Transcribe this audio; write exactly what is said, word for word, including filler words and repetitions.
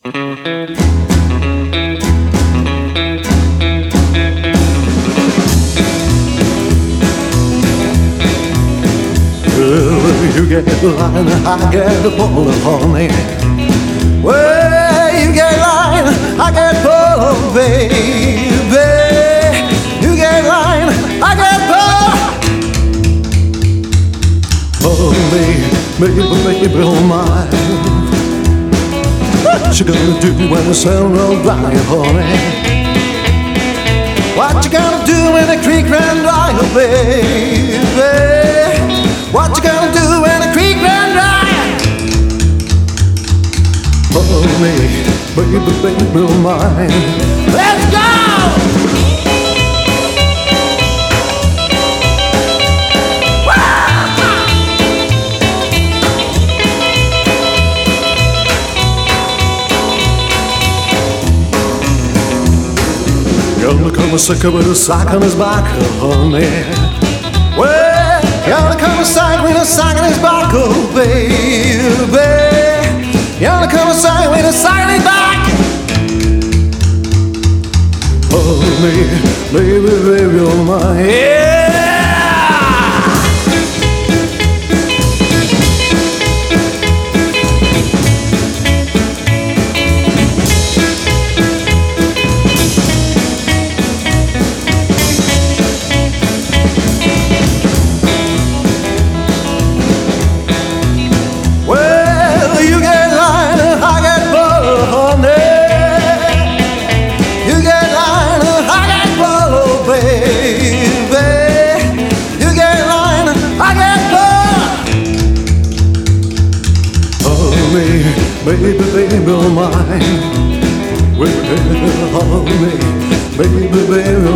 You get the line, I get the pull of honey. Well, you get line, I get pull, baby. You get line, I get pull. Oh, baby, baby, baby, oh my. What you gonna do when the sun rolls by, honey? What you gonna do when the creek runs dry, oh, baby? What you gonna do when the creek runs dry? Oh, me, baby, baby, oh mine. Let's go! Gonna come a sucker with a sock on his back, honey. Well, gonna come a sock with a sock on his back, oh baby. Gonna come a sock with a sock on his back. Oh, me, baby, baby, oh my, yeah. Baby, baby, oh mine. Well, me, baby, baby.